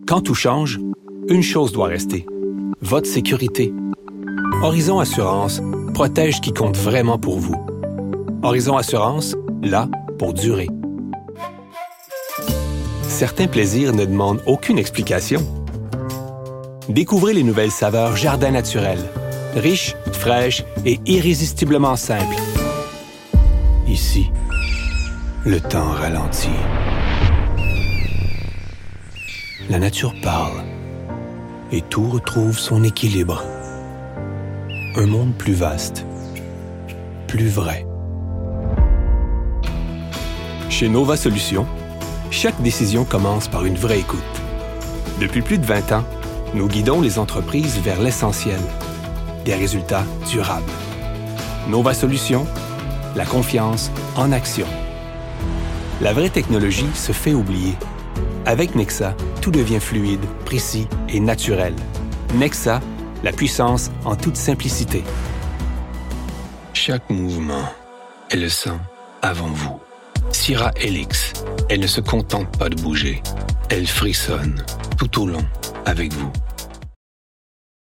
Quand tout change, une chose doit rester. Votre sécurité. Horizon Assurance protège qui compte vraiment pour vous. Horizon Assurance, là pour durer. Certains plaisirs ne demandent aucune explication. Découvrez les nouvelles saveurs Jardin Naturel. Riches, fraîches et irrésistiblement simples. Ici, le temps ralentit. La nature parle et tout retrouve son équilibre. Un monde plus vaste, plus vrai. Chez Nova Solutions, chaque décision commence par une vraie écoute. Depuis plus de 20 ans, nous guidons les entreprises vers l'essentiel, des résultats durables. Nova Solutions, la confiance en action. La vraie technologie se fait oublier. Avec Nexa, tout devient fluide, précis et naturel. Nexa, la puissance en toute simplicité. Chaque mouvement, elle le sent avant vous. Syrah Helix, elle ne se contente pas de bouger. Elle frissonne tout au long avec vous.